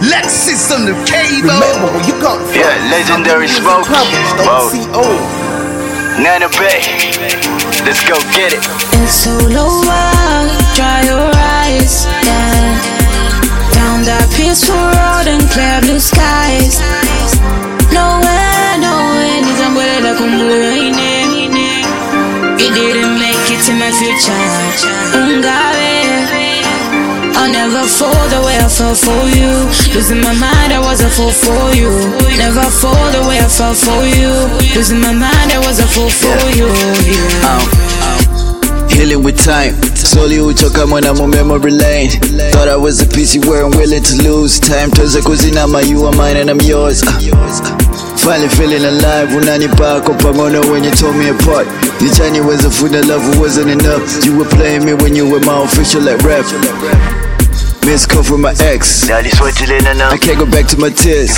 Lexus on the cable. Remember where you got from. Yeah, legendary smoke. Whoa. Nana Bay. Let's go get it. It's so low, dry your eyes, yeah. Down that peaceful road and clear blue skies. Nowhere, nizambwela kumbuyoine. You didn't make it in my future. Ungawe. I'll never fall the way I fell for you. Losing my mind, I was a fool for you. Never fall the way I fell for you. Losing my mind, I was a fool for you. Healing with time. Slowly uchoka mwana mu memory lane. Thought I was a piece you weren't willing to lose. Time turns a kuzinama, you are mine and I'm yours. Finally feeling alive, unanipa pangona when you tore me apart. You Johnny was a fool, the love wasn't enough. You were playing me when you were my official like rap. Miss call from my ex. I can't go back to my tears.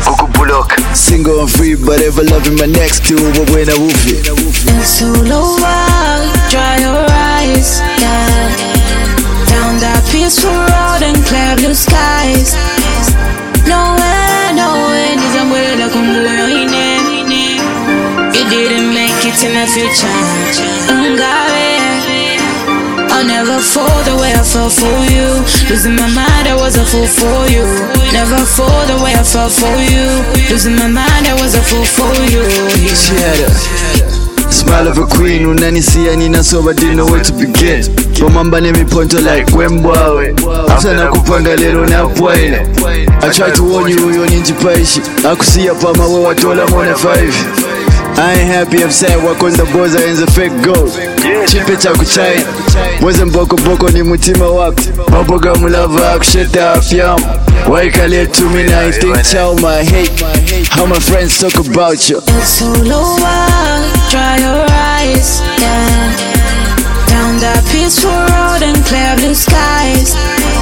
Single and free, but ever loving my next two. But when I woof it. And so low, dry your eyes, yeah. Down that peaceful road and clear blue skies. Nowhere, nizambwela kumbuyoine. You didn't make it in my future. Ungawe. I'll never fall the way I fell for you. Losing my mind, I was a fool for you. Never fall the way I fell for you. Losing my mind, I was a fool for you. She had a smile of a queen. Unanisia nina so I didn't know where to begin. Bomamba nemi ponto like wembwawe. Sana kupanga lero na pwaile. I tried to warn you, you're ninja paishi. Akusiya pama we watola mone 5. I ain't happy, I'm sad, walk on the boys, I ain't a fake gold. Chipe cha kuchai, weze mboko boko ni mutima wapi. Maboga mulava kusheta afyamu. Waikale to me now, I think chow my hate. How my friends talk about you. It's so low, dry your eyes, yeah. Down that peaceful road and clear blue skies.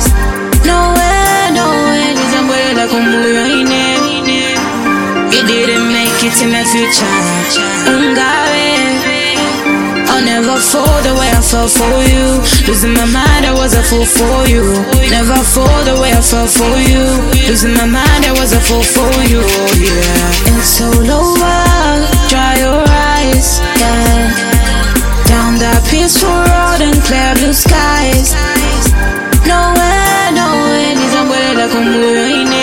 Nowhere, nizambwela kumbuyoine. You didn't make it in my future. Ungawe. I'll never fall the way I fell for you. Losing my mind, I was a fool for you. Never fall the way I fell for you. Losing my mind, I was a fool for you, yeah. And so low, dry your eyes, yeah. Down that peaceful road and clear blue skies. Nowhere, nizambwela kumbuyoine.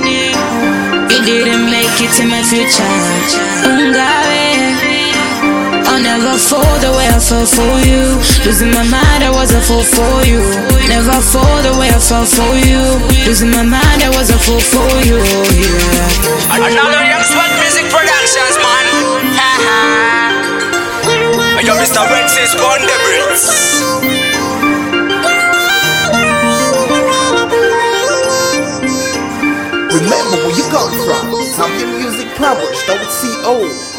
You didn't make it in my future. Ungawe. I'll never fall the way I fell for you. Losing my mind, I was a fool for you. Never fall the way I fell for you. Losing my mind, I was a fool for you, yeah. Another Young Sweat Music Productions, man. Yo, Mr. Rex is on the bricks. Remember where you got from. Zambian Music Powers, CO.